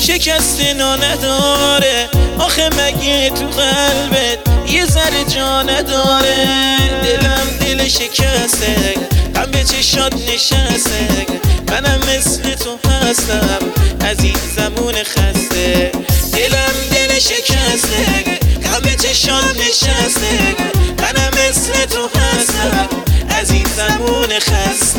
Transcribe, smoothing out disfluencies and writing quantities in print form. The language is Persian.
شکسته نداره. آخه مگه تو قلبت یه ذره جا نداره؟ دلم دل شکسته، غم به چشات نشسته، منم مثل تو هستم عزیزمون خسته. دلم دل شکسته، غم به چشات نشسته، منم مثل تو هستم عزیزمون خسته.